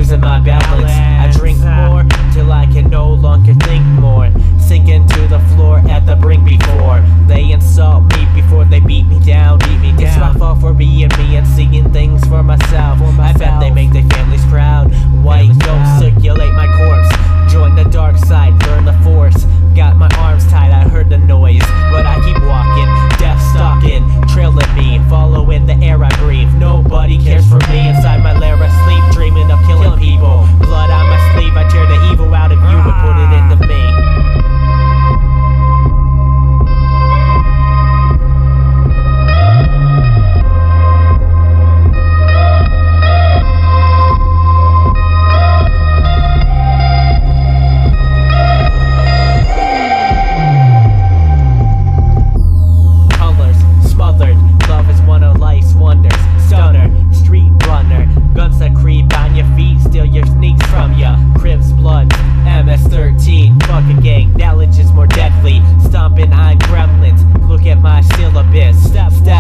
losing my balance. I drink more till I can no longer think more, sinking to the floor at the brink before they insult me, before they beat me down. It's my fault for being me and seeing things for myself. I bet they make their families proud. White don't circulate my corpse. Join the dark side, learn the force. Got my arms tied, I heard the noise, but I keep walking. Death stalking, trailing me, following the air I breathe. Nobody cares for me. Inside my lair I sleep, dreaming of killing people. Blood on my sleeve, I tear the evil out of you and put it into me. MS-13, fuck a gang, knowledge is more deadly. Stomping on gremlins, look at my syllabus. Step